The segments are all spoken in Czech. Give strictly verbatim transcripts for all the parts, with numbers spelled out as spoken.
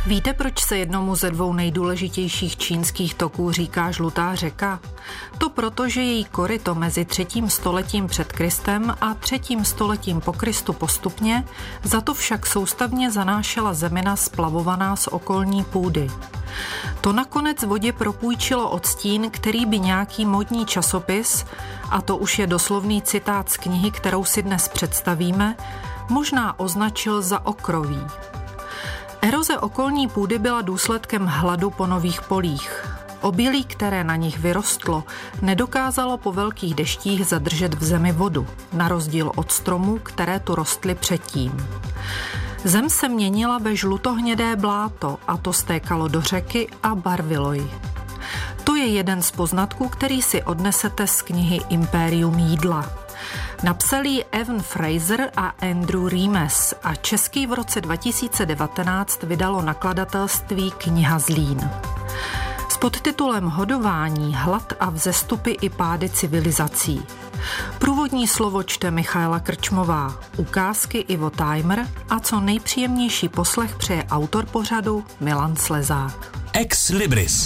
Víte, proč se jednomu ze dvou nejdůležitějších čínských toků říká žlutá řeka? To proto, že její koryto mezi třetím stoletím před Kristem a třetím stoletím po Kristu postupně, za to však soustavně zanášela zemina splavovaná z okolní půdy. To nakonec vodě propůjčilo odstín, který by nějaký módní časopis, a to už je doslovný citát z knihy, kterou si dnes představíme, možná označil za okroví. Eroze okolní půdy byla důsledkem hladu po nových polích. Obilí, které na nich vyrostlo, nedokázalo po velkých deštích zadržet v zemi vodu, na rozdíl od stromů, které tu rostly předtím. Zem se měnila ve žlutohnědé bláto a to stékalo do řeky a barvilo ji. To je jeden z poznatků, který si odnesete z knihy Impérium jídla. Napsali ji Evan Fraser a Andrew Remes a český v roce dva tisíce devatenáct vydalo nakladatelství Kniha Zlín. S podtitulem Hodování, hlad a vzestupy i pády civilizací. Průvodní slovo čte Michaela Krčmová, ukázky Ivo Tajmer a co nejpříjemnější poslech přeje autor pořadu Milan Slezák. Ex Libris.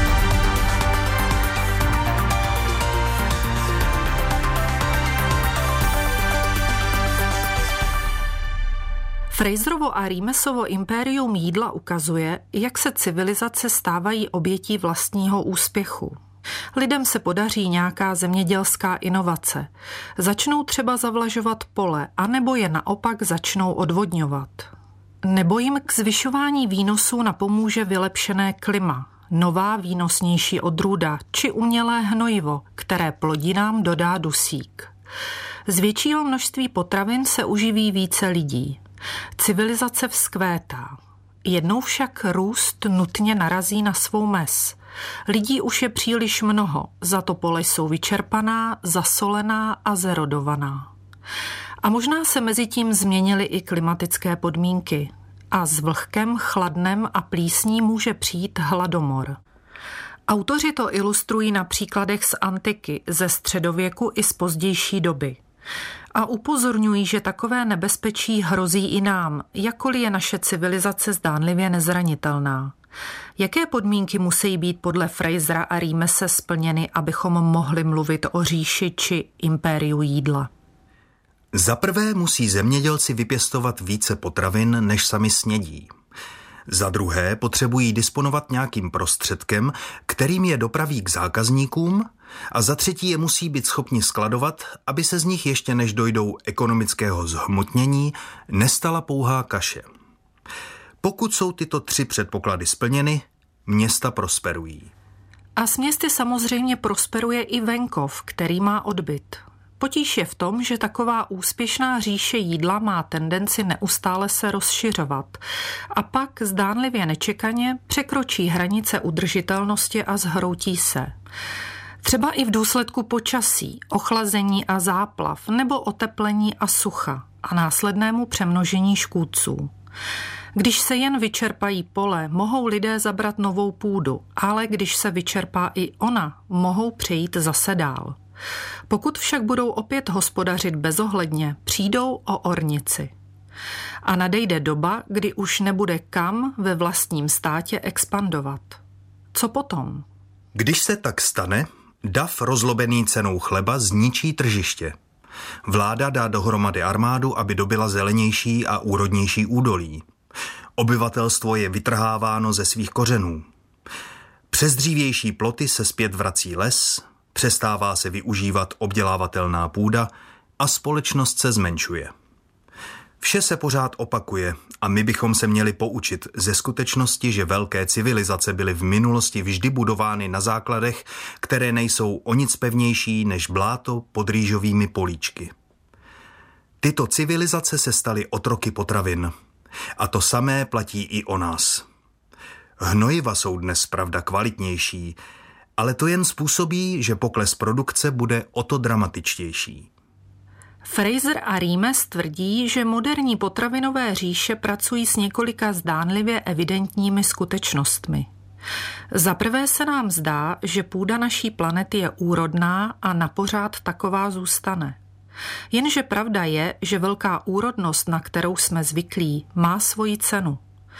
Fraserovo a Remesovo Impérium jídla ukazuje, jak se civilizace stávají obětí vlastního úspěchu. Lidem se podaří nějaká zemědělská inovace. Začnou třeba zavlažovat pole, anebo je naopak začnou odvodňovat. Nebo jim k zvyšování výnosů napomůže vylepšené klima, nová výnosnější odrůda či umělé hnojivo, které plodinám dodá dusík. Z většího množství potravin se uživí více lidí. Civilizace vzkvétá. Jednou však růst nutně narazí na svou mez. Lidí už je příliš mnoho, za to pole jsou vyčerpaná, zasolená a zerodovaná. A možná se mezi tím změnily i klimatické podmínky. A s vlhkem, chladnem a plísní může přijít hladomor. Autoři to ilustrují na příkladech z antiky, ze středověku i z pozdější doby. A upozorňují, že takové nebezpečí hrozí i nám, jakkoliv je naše civilizace zdánlivě nezranitelná. Jaké podmínky musí být podle Frasera a Remese splněny, abychom mohli mluvit o říši či impériu jídla? Za prvé musí zemědělci vypěstovat více potravin, než sami snědí. Za druhé potřebují disponovat nějakým prostředkem, kterým je dopraví k zákazníkům, a za třetí je musí být schopni skladovat, aby se z nich ještě než dojdou ekonomického zhmotnění nestala pouhá kaše. Pokud jsou tyto tři předpoklady splněny, města prosperují. A s městy samozřejmě prosperuje i venkov, který má odbyt. Potíž je v tom, že taková úspěšná říše jídla má tendenci neustále se rozšiřovat a pak zdánlivě nečekaně překročí hranice udržitelnosti a zhroutí se. Třeba i v důsledku počasí, ochlazení a záplav nebo oteplení a sucha a následnému přemnožení škůdců. Když se jen vyčerpají pole, mohou lidé zabrat novou půdu, ale když se vyčerpá i ona, mohou přejít zase dál. Pokud však budou opět hospodařit bezohledně, přijdou o ornici. A nadejde doba, kdy už nebude kam ve vlastním státě expandovat. Co potom? Když se tak stane, dav rozlobený cenou chleba zničí tržiště. Vláda dá dohromady armádu, aby dobyla zelenější a úrodnější údolí. Obyvatelstvo je vytrháváno ze svých kořenů. Přes dřívější ploty se zpět vrací les, přestává se využívat obdělávatelná půda a společnost se zmenšuje. Vše se pořád opakuje a my bychom se měli poučit ze skutečnosti, že velké civilizace byly v minulosti vždy budovány na základech, které nejsou o nic pevnější než bláto pod rýžovými políčky. Tyto civilizace se staly otroky potravin. A to samé platí i o nás. Hnojiva jsou dnes pravda kvalitnější, ale to jen způsobí, že pokles produkce bude o to dramatičtější. Fraser a Remes tvrdí, že moderní potravinové říše pracují s několika zdánlivě evidentními skutečnostmi. Za prvé se nám zdá, že půda naší planety je úrodná a napořád taková zůstane. Jenže pravda je, že velká úrodnost, na kterou jsme zvyklí, má svoji cenu.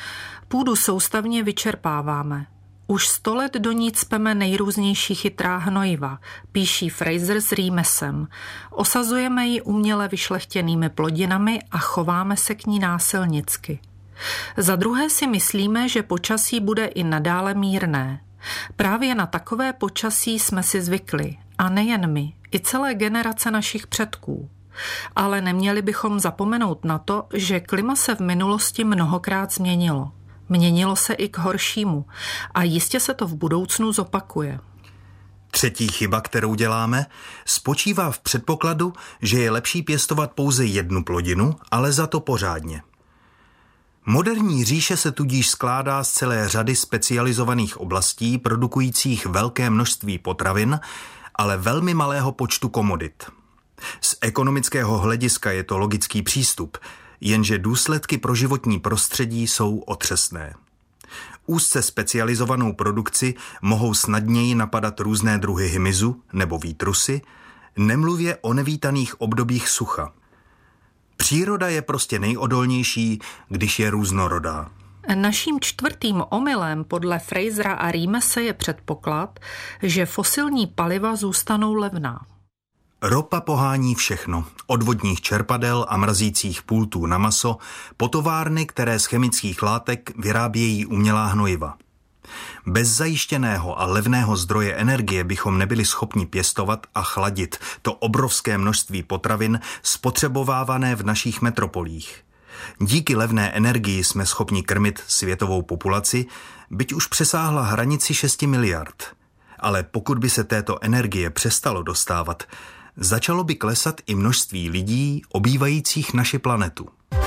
Půdu soustavně vyčerpáváme. Už sto let do ní cpeme nejrůznější chytrá hnojiva, píší Fraser s Rímesem. Osazujeme ji uměle vyšlechtěnými plodinami a chováme se k ní násilnicky. Za druhé si myslíme, že počasí bude i nadále mírné. Právě na takové počasí jsme si zvykli. A nejen my, i celé generace našich předků. Ale neměli bychom zapomenout na to, že klima se v minulosti mnohokrát změnilo. Měnilo se i k horšímu a jistě se to v budoucnu zopakuje. Třetí chyba, kterou děláme, spočívá v předpokladu, že je lepší pěstovat pouze jednu plodinu, ale za to pořádně. Moderní říše se tudíž skládá z celé řady specializovaných oblastí produkujících velké množství potravin, ale velmi malého počtu komodit. Z ekonomického hlediska je to logický přístup, jenže důsledky pro životní prostředí jsou otřesné. Úzce specializovanou produkci mohou snadněji napadat různé druhy hmyzu nebo výtrusy, nemluvě o nevítaných obdobích sucha. Příroda je prostě nejodolnější, když je různorodá. Naším čtvrtým omylem podle Frasera a Rímese je předpoklad, že fosilní paliva zůstanou levná. Ropa pohání všechno, od vodních čerpadel a mrazících pultů na maso po továrny, které z chemických látek vyrábějí umělá hnojiva. Bez zajištěného a levného zdroje energie bychom nebyli schopni pěstovat a chladit to obrovské množství potravin spotřebovávané v našich metropolích. Díky levné energii jsme schopni krmit světovou populaci, byť už přesáhla hranici šesti miliard. Ale pokud by se této energie přestalo dostávat, začalo by klesat i množství lidí obývajících naši planetu.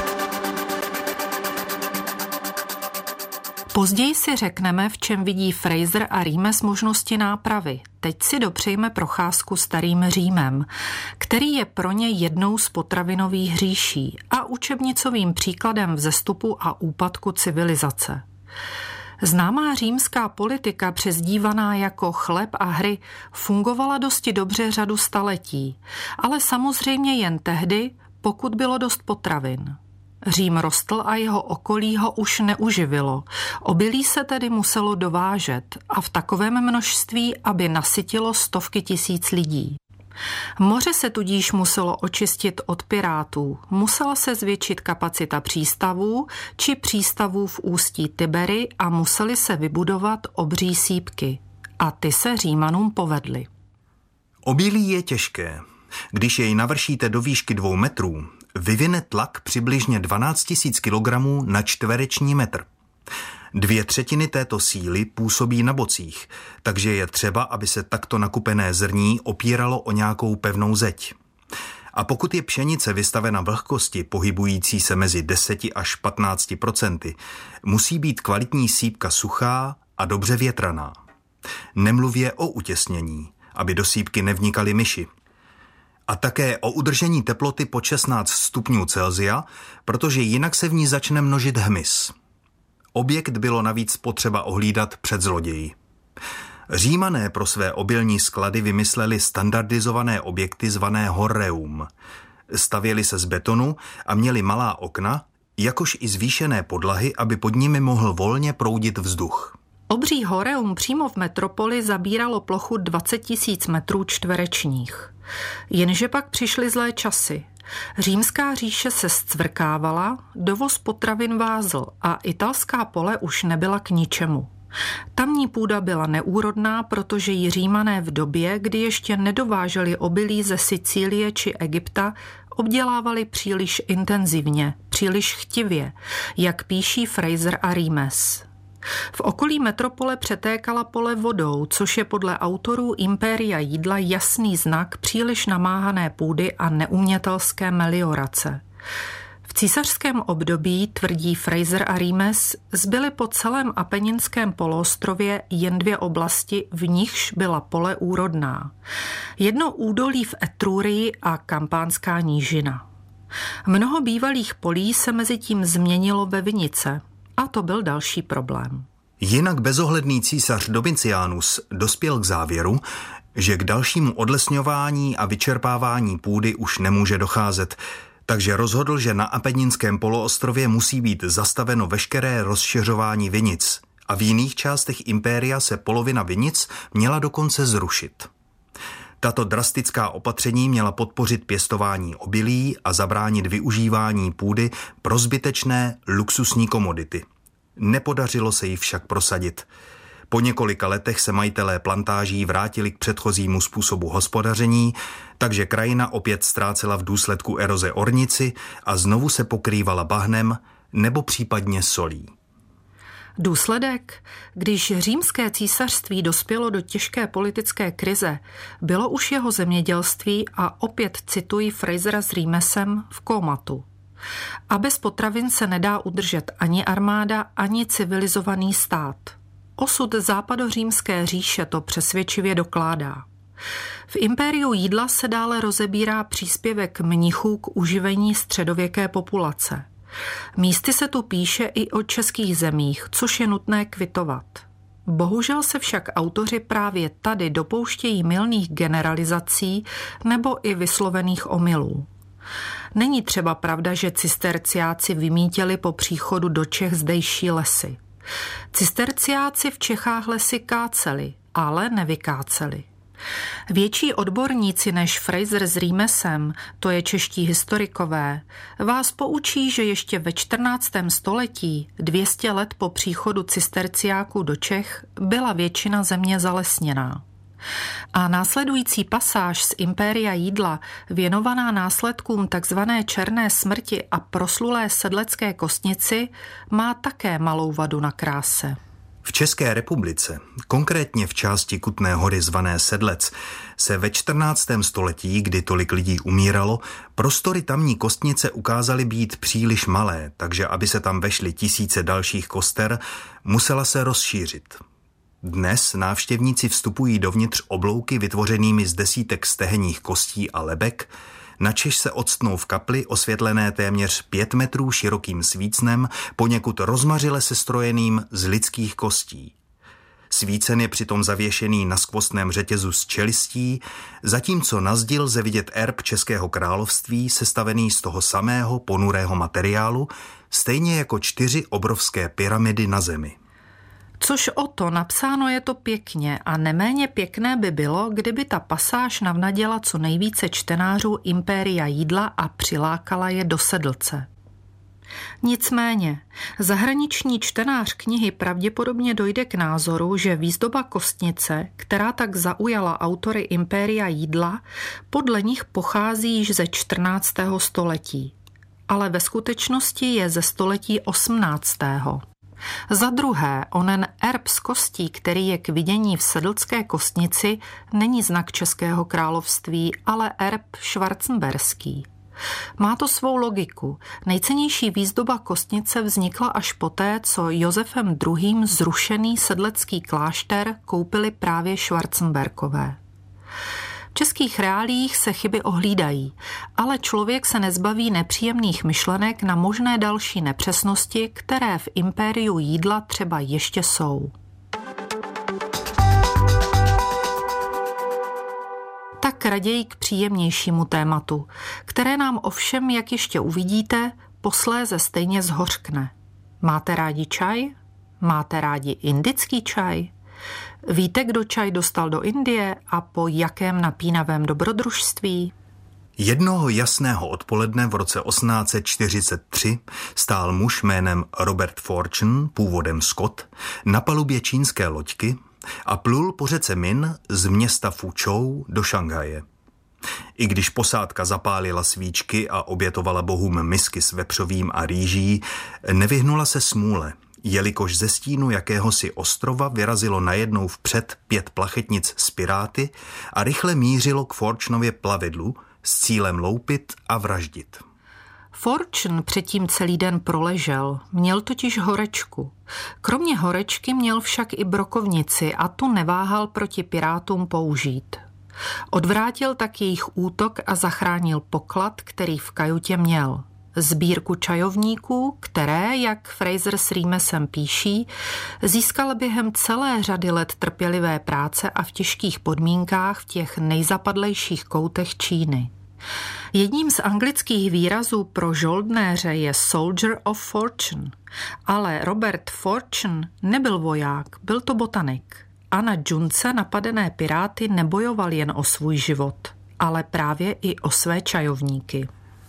Později si řekneme, v čem vidí Fraser a Rímes možnosti nápravy. Teď si dopřejme procházku starým Římem, který je pro ně jednou z potravinových hříší a učebnicovým příkladem vzestupu a úpadku civilizace. Známá římská politika, přezdívaná jako chleb a hry, fungovala dosti dobře řadu staletí, ale samozřejmě jen tehdy, pokud bylo dost potravin. Řím rostl a jeho okolí ho už neuživilo. Obilí se tedy muselo dovážet a v takovém množství, aby nasytilo stovky tisíc lidí. Moře se tudíž muselo očistit od pirátů, musela se zvětšit kapacita přístavů či přístavů v ústí Tibery a musely se vybudovat obří sýpky. A ty se Římanům povedly. Obilí je těžké. Když jej navršíte do výšky dvou metrů, vyvine tlak přibližně dvanáct tisíc kilogramů na čtvereční metr. Dvě třetiny této síly působí na bocích, takže je třeba, aby se takto nakupené zrní opíralo o nějakou pevnou zeď. A pokud je pšenice vystavena vlhkosti pohybující se mezi deseti až patnácti procenty, musí být kvalitní sýpka suchá a dobře větraná. Nemluvě o utěsnění, aby do sýpky nevnikaly myši. A také o udržení teploty pod šestnáct stupňů Celsia, protože jinak se v ní začne množit hmyz. Objekt bylo navíc potřeba ohlídat před zloději. Římané pro své obilní sklady vymysleli standardizované objekty zvané horreum. Stavěly se z betonu a měly malá okna, jakož i zvýšené podlahy, aby pod nimi mohl volně proudit vzduch. Obří horeum přímo v metropoli zabíralo plochu dvacet tisíc metrů čtverečních. Jenže pak přišly zlé časy. Římská říše se zcvrkávala, dovoz potravin vázl a italská pole už nebyla k ničemu. Tamní půda byla neúrodná, protože ji Římané v době, kdy ještě nedováželi obilí ze Sicílie či Egypta, obdělávali příliš intenzivně, příliš chtivě, jak píší Fraser a Rímes. V okolí metropole přetékala pole vodou, což je podle autorů Impéria jídla jasný znak příliš namáhané půdy a neumětelské meliorace. V císařském období, tvrdí Fraser a Rímes, zbyly po celém Apeninském poloostrově jen dvě oblasti, v nichž byla pole úrodná. Jedno údolí v Etrurii a Kampánská nížina. Mnoho bývalých polí se mezi tím změnilo ve vinice. A to byl další problém. Jinak bezohledný císař Domitianus dospěl k závěru, že k dalšímu odlesňování a vyčerpávání půdy už nemůže docházet, Takže rozhodl, že na Apeninském poloostrově musí být zastaveno veškeré rozšiřování vinic a v jiných částech impéria se polovina vinic měla dokonce zrušit. Tato drastická opatření měla podpořit pěstování obilí a zabránit využívání půdy pro zbytečné luxusní komodity. Nepodařilo se jí však prosadit. Po několika letech se majitelé plantáží vrátili k předchozímu způsobu hospodaření, takže krajina opět ztrácela v důsledku eroze ornici a znovu se pokrývala bahnem nebo případně solí. Důsledek? Když římské císařství dospělo do těžké politické krize, bylo už jeho zemědělství, a opět cituji Frasera s Rímesem, v kómatu. A bez potravin se nedá udržet ani armáda, ani civilizovaný stát. Osud západořímské říše to přesvědčivě dokládá. V impériu jídla se dále rozebírá příspěvek mnichů k uživení středověké populace. Místy se tu píše i o českých zemích, což je nutné kvitovat. Bohužel se však autoři právě tady dopouštějí mylných generalizací nebo i vyslovených omylů. Není třeba pravda, že cisterciáci vymítěli po příchodu do Čech zdejší lesy. Cisterciáci v Čechách lesy káceli, ale nevykáceli. Větší odborníci než Fraser s Rímesem, to je čeští historikové, vás poučí, že ještě ve čtrnáctém století, dvě stě let po příchodu cisterciáků do Čech, byla většina země zalesněná. A následující pasáž z Impéria jídla, věnovaná následkům takzvané černé smrti a proslulé sedlecké kostnici, má také malou vadu na kráse. V České republice, konkrétně v části Kutné Hory zvané Sedlec, se ve čtrnáctém století, kdy tolik lidí umíralo, prostory tamní kostnice ukázaly být příliš malé, takže aby se tam vešly tisíce dalších koster, musela se rozšířit. Dnes návštěvníci vstupují dovnitř oblouky vytvořenými z desítek stehenních kostí a lebek, načež se octnou v kapli osvětlené téměř pět metrů širokým svícnem, poněkud rozmařile sestrojeným z lidských kostí. Svícen je přitom zavěšený na skvostném řetězu z čelistí, zatímco na zdi lze vidět erb Českého království sestavený z toho samého ponurého materiálu, stejně jako čtyři obrovské pyramidy na zemi. Což o to, napsáno je to pěkně a neméně pěkné by bylo, kdyby ta pasáž navnaděla co nejvíce čtenářů Impéria jídla a přilákala je do Sedlce. Nicméně, zahraniční čtenář knihy pravděpodobně dojde k názoru, že výzdoba kostnice, která tak zaujala autory Impéria jídla, podle nich pochází již ze čtrnáctého století. Ale ve skutečnosti je ze století osmnáctého Za druhé, onen erb z kostí, který je k vidění v sedlcké kostnici, není znak Českého království, ale erb schwarzenberský. Má to svou logiku. Nejcennější výzdoba kostnice vznikla až poté, co Josefem druhým. zrušený sedlecký klášter koupili právě Schwarzenberkové. V českých reáliích se chyby ohlídají, ale člověk se nezbaví nepříjemných myšlenek na možné další nepřesnosti, které v Impériu jídla třeba ještě jsou. Tak raději k příjemnějšímu tématu, které nám ovšem, jak ještě uvidíte, posléze stejně zhořkne. Máte rádi čaj? Máte rádi indický čaj? Víte, kdo čaj dostal do Indie a po jakém napínavém dobrodružství? Jednoho jasného odpoledne v roce osmnáct set čtyřicet tři stál muž jménem Robert Fortune, původem Skot, na palubě čínské loďky a plul po řece Min z města Fučou do Šanghaje. I když posádka zapálila svíčky a obětovala bohům misky s vepřovým a rýží, nevyhnula se smůle, jelikož ze stínu jakéhosi ostrova vyrazilo najednou vpřed pět plachetnic z piráty a rychle mířilo k Fortunově plavidlu s cílem loupit a vraždit. Fortune předtím celý den proležel, měl totiž horečku. Kromě horečky měl však i brokovnici a tu neváhal proti pirátům použít. Odvrátil tak jejich útok a zachránil poklad, který v kajutě měl. Sbírku čajovníků, které, jak Fraser s Rímesem píší, získal během celé řady let trpělivé práce a v těžkých podmínkách v těch nejzapadlejších koutech Číny. Jedním z anglických výrazů pro žoldnéře je soldier of fortune, ale Robert Fortune nebyl voják, byl to botanik. A na džunce napadené piráty nebojoval jen o svůj život, ale právě i o své čajovníky.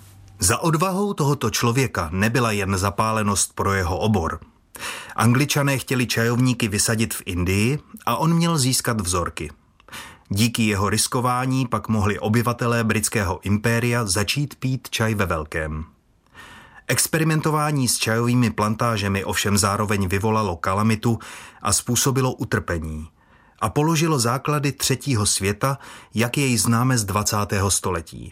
Za odvahou tohoto člověka nebyla jen zapálenost pro jeho obor. Angličané chtěli čajovníky vysadit v Indii a on měl získat vzorky. Díky jeho riskování pak mohli obyvatelé britského impéria začít pít čaj ve velkém. Experimentování s čajovými plantážemi ovšem zároveň vyvolalo kalamitu a způsobilo utrpení a položilo základy třetího světa, jak jej známe z dvacátého století.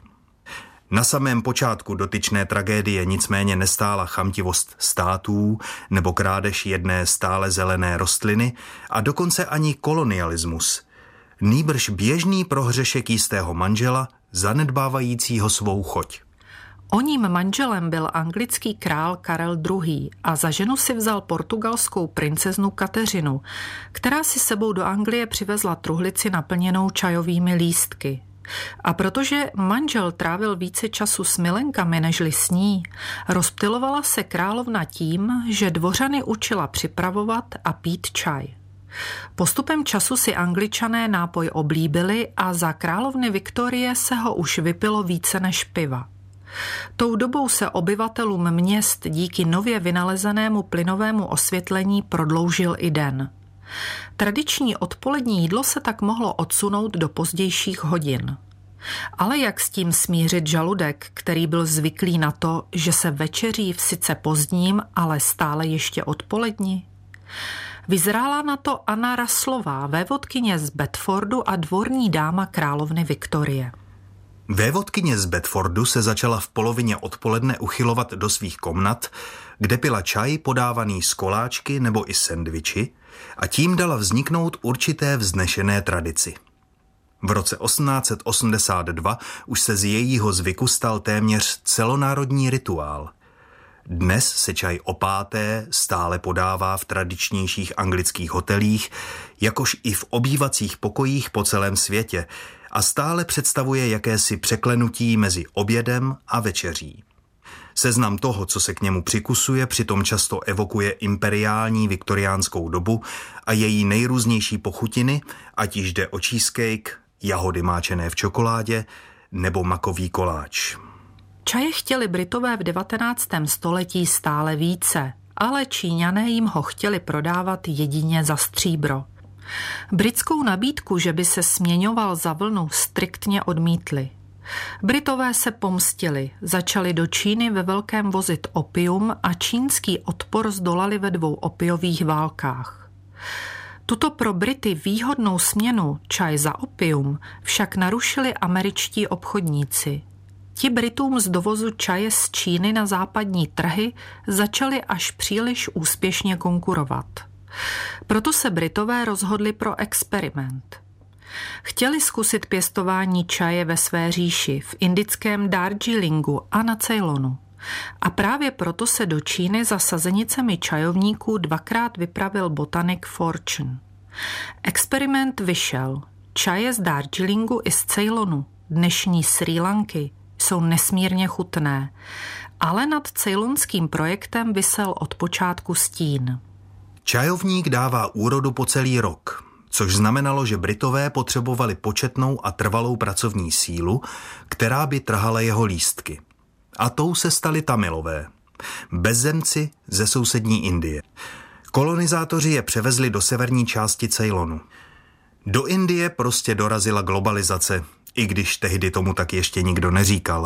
Na samém počátku dotyčné tragédie nicméně nestála chamtivost států nebo krádež jedné stále zelené rostliny a dokonce ani kolonialismus, nýbrž běžný prohřešek jistého manžela zanedbávajícího svou choť. Oním manželem byl anglický král Karel druhý. a za ženu si vzal portugalskou princeznu Kateřinu, která si sebou do Anglie přivezla truhlici naplněnou čajovými lístky. A protože manžel trávil více času s milenkami nežli s ní, rozptylovala se královna tím, že dvořany učila připravovat a pít čaj. Postupem času si Angličané nápoj oblíbili a za královny Viktorie se ho už vypilo více než piva. Tou dobou se obyvatelům měst díky nově vynalezenému plynovému osvětlení prodloužil i den. Tradiční odpolední jídlo se tak mohlo odsunout do pozdějších hodin. Ale jak s tím smířit žaludek, který byl zvyklý na to, že se večeří v sice pozdním, ale stále ještě odpoledni? Vyzrála na to Anna Russlová, vévodkyně z Bedfordu a dvorní dáma královny Viktorie. Vévodkyně z Bedfordu se začala v polovině odpoledne uchylovat do svých komnat, kde pila čaj podávaný z koláčky nebo i sendviči a tím dala vzniknout určité vznešené tradici. V roce osmnáct set osmdesát dva už se z jejího zvyku stal téměř celonárodní rituál. Dnes se čaj o páté stále podává v tradičnějších anglických hotelích, jakož i v obývacích pokojích po celém světě a stále představuje jakési překlenutí mezi obědem a večeří. Seznam toho, co se k němu přikusuje, přitom často evokuje imperiální viktoriánskou dobu a její nejrůznější pochutiny, ať již jde o cheesecake, jahody máčené v čokoládě nebo makový koláč. Čaje chtěli Britové v devatenáctém století stále více, ale Číňané jim ho chtěli prodávat jedině za stříbro. Britskou nabídku, že by se směňoval za vlnu, striktně odmítli. Britové se pomstili, začali do Číny ve velkém vozit opium a čínský odpor zdolali ve dvou opiových válkách. Tuto pro Brity výhodnou směnu čaj za opium však narušili američtí obchodníci. Ti Britům z dovozu čaje z Číny na západní trhy začali až příliš úspěšně konkurovat. Proto se Britové rozhodli pro experiment. Chtěli zkusit pěstování čaje ve své říši, v indickém Darjeelingu a na Ceylonu. A právě proto se do Číny za sazenicemi čajovníků dvakrát vypravil botanik Fortune. Experiment vyšel. Čaje z Darjeelingu i z Ceylonu, dnešní Srí Lanky, jsou nesmírně chutné, ale nad ceylonským projektem visel od počátku stín. Čajovník dává úrodu po celý rok, což znamenalo, že Britové potřebovali početnou a trvalou pracovní sílu, která by trhala jeho lístky. A tou se stali Tamilové, bezzemci ze sousední Indie. Kolonizátoři je převezli do severní části Ceylonu. Do Indie prostě dorazila globalizace, i když tehdy tomu tak ještě nikdo neříkal.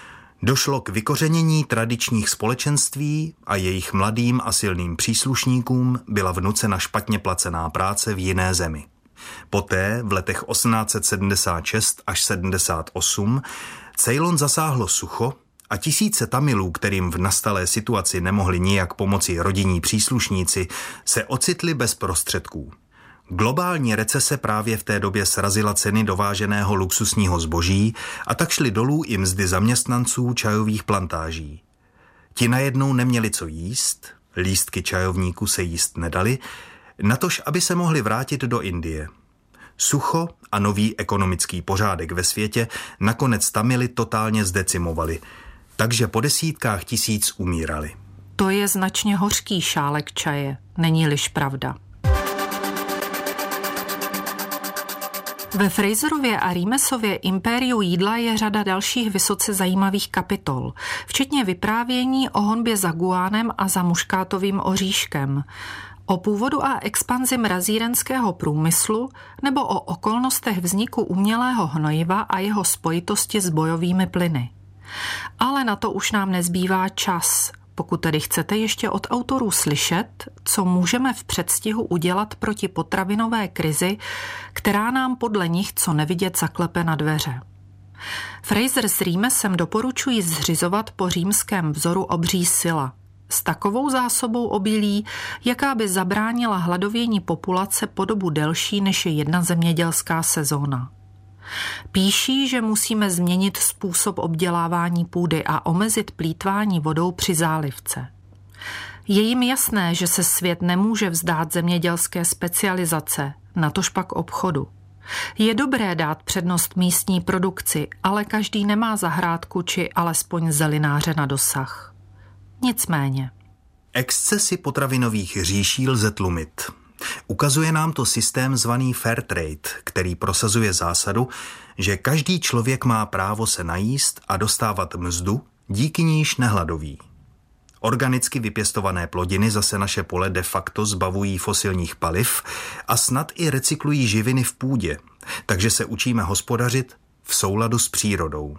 Došlo k vykořenění tradičních společenství a jejich mladým a silným příslušníkům byla vnucena špatně placená práce v jiné zemi. Poté v letech osmnáct set sedmdesát šest až sedmdesát osm Ceylon zasáhlo sucho a tisíce Tamilů, kterým v nastalé situaci nemohli nijak pomoci rodinní příslušníci, se ocitli bez prostředků. Globální recese právě v té době srazila ceny dováženého luxusního zboží a tak šly dolů i mzdy zaměstnanců čajových plantáží. Ti najednou neměli co jíst, lístky čajovníků se jíst nedali, natož aby se mohli vrátit do Indie. Sucho a nový ekonomický pořádek ve světě nakonec Tamily totálně zdecimovali, takže po desítkách tisíc umírali. To je značně hořký šálek čaje, není-liž pravda. Ve Fraserově a Rímesově impériu jídla je řada dalších vysoce zajímavých kapitol, včetně vyprávění o honbě za guánem a za muškátovým oříškem, o původu a expanzi mrazírenského průmyslu nebo o okolnostech vzniku umělého hnojiva a jeho spojitosti s bojovými plyny. Ale na to už nám nezbývá čas, pokud tedy chcete ještě od autorů slyšet, co můžeme v předstihu udělat proti potravinové krizi, která nám podle nich co nevidět zaklepe na dveře. Fraser s Rímesem doporučují zřizovat po římském vzoru obří sila, s takovou zásobou obilí, jaká by zabránila hladovění populace po dobu delší než je jedna zemědělská sezóna. Píší, že musíme změnit způsob obdělávání půdy a omezit plýtvání vodou při zálivce. Je jim jasné, že se svět nemůže vzdát zemědělské specializace, natož pak obchodu. Je dobré dát přednost místní produkci, ale každý nemá zahrádku či alespoň zelináře na dosah. Nicméně. Excesy potravinových říší lze tlumit. Ukazuje nám to systém zvaný Fair Trade, který prosazuje zásadu, že každý člověk má právo se najíst a dostávat mzdu, díky níž nehladoví. Organicky vypěstované plodiny zase naše pole de facto zbavují fosilních paliv a snad i recyklují živiny v půdě, takže se učíme hospodařit v souladu s přírodou.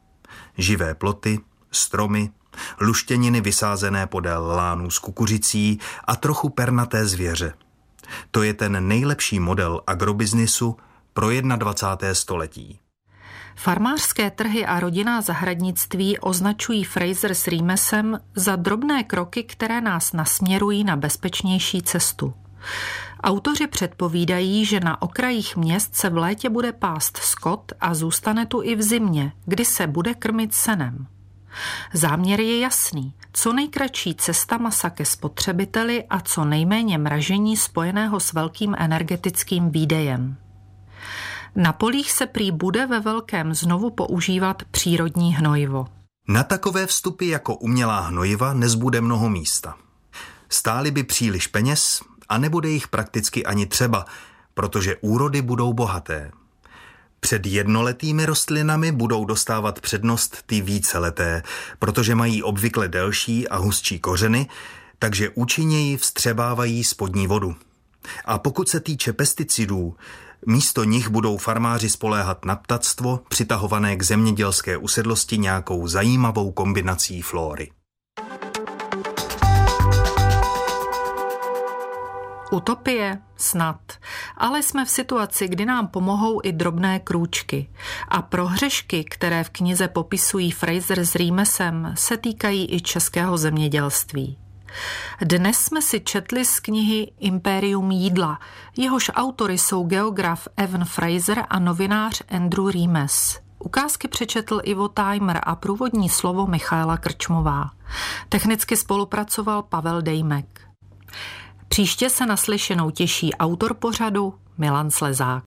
Živé ploty, stromy, luštěniny vysázené podél lánů s kukuřicí a trochu pernaté zvěře. To je ten nejlepší model agrobiznisu pro dvacátého prvního století. Farmářské trhy a rodinná zahradnictví označují Fraser s Rímesem za drobné kroky, které nás nasměrují na bezpečnější cestu. Autoři předpovídají, že na okrajích měst se v létě bude pást skot a zůstane tu i v zimě, kdy se bude krmit senem. Záměr je jasný, co nejkratší cesta masa ke spotřebiteli a co nejméně mražení spojeného s velkým energetickým výdejem. Na polích se prý bude ve velkém znovu používat přírodní hnojivo. Na takové vstupy jako umělá hnojiva nezbude mnoho místa. Stály by příliš peněz a nebude jich prakticky ani třeba, protože úrody budou bohaté. Před jednoletými rostlinami budou dostávat přednost ty víceleté, protože mají obvykle delší a hustší kořeny, takže účinněji vstřebávají spodní vodu. A pokud se týče pesticidů, místo nich budou farmáři spoléhat na ptactvo, přitahované k zemědělské usedlosti nějakou zajímavou kombinací flóry. Utopie? Snad. Ale jsme v situaci, kdy nám pomohou i drobné krůčky. A prohřešky, které v knize popisují Fraser s Rímesem, se týkají i českého zemědělství. Dnes jsme si četli z knihy Impérium jídla. Jehož autory jsou geograf Evan Fraser a novinář Andrew Rímes. Ukázky přečetl Ivo Tajmer a průvodní slovo Michaela Krčmová. Technicky spolupracoval Pavel Dejmek. Příště se naslyšenou těší autor pořadu Milan Slezák.